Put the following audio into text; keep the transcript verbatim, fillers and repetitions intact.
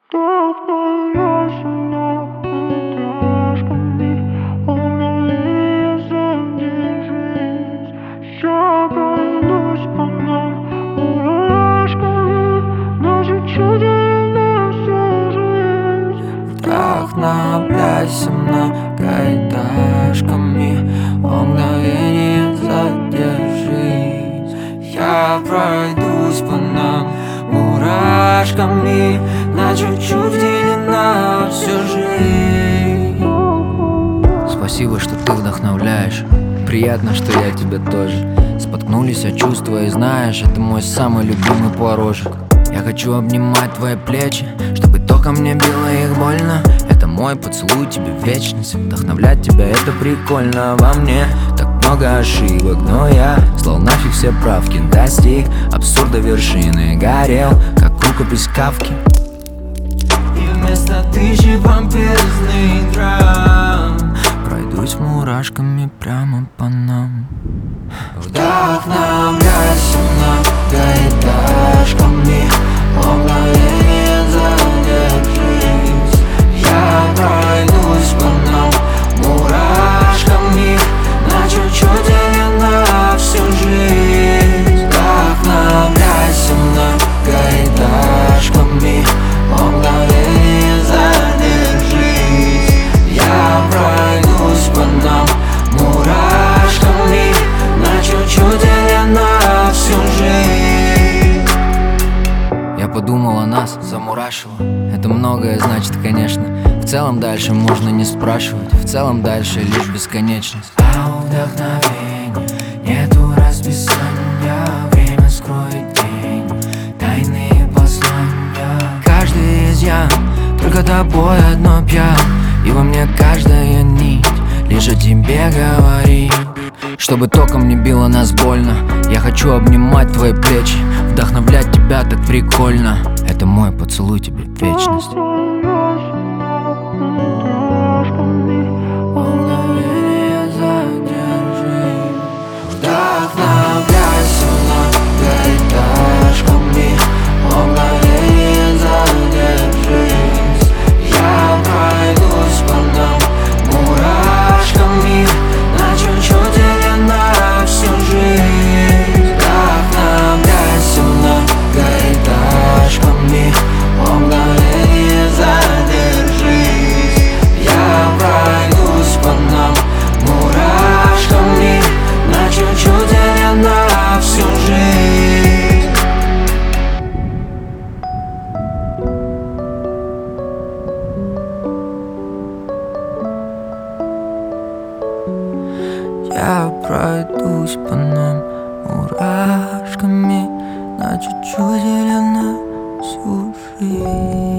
Вдохновляйся ногами, мгновенье задержись. Я пройдусь по нам мурашками, наши чудеса на всю жизнь. Вдохновляйся многоэтажками, мгновенье задержись. Я пройдусь по нам мурашками, на чуть-чуть вделена всю жизнь. Спасибо, что ты вдохновляешь. Приятно, что я тебя тоже. Споткнулись о чувства и знаешь, это мой самый любимый порожек. Я хочу обнимать твои плечи, чтобы током мне било их больно. Это мой поцелуй тебе в вечность. Вдохновлять тебя это прикольно. Во мне так много ошибок, но я слал нафиг все правки. Достиг абсурда вершины, горел как рукопись Кафки. И вместо тысячи помпезных драм пройдусь мурашками прямо по нам. Вдохновляйся многоэтажками, мгновенье задержись. Я пройдусь по нам мурашками, на чуть-чуть или на всю жизнь. Вдохновляйся многоэтажками, мгновенье задержись. Я пройдусь по нам мурашками, на чуть-чуть или на всю жизнь. Я подумал о нас, замурашило. Это многое значит, конечно. В целом дальше можно не спрашивать. В целом дальше лишь бесконечность. А у вдохновения нету расписания. Время скроет день, тайные послания. Каждый изъян, только тобой одно пьян. И во мне каждая нить лишь о тебе говорит. Чтобы током не било нас больно, я хочу обнимать твои плечи. Вдохновлять тебя так прикольно. Это мой поцелуй тебе в вечность. Мгновенье задержись. Вдохновляйся многоэтажками, мгновенье задержись. Я пройдусь по нам мурашками, на чуть-чуть или на всю жизнь. Вдохновляйся многоэтажками, мгновенье задержись. Я пройдусь по нам мурашками, на чуть-чуть или на всю жизнь. Я пройдусь по нам мурашками, на чуть-чуть или на всю жизнь.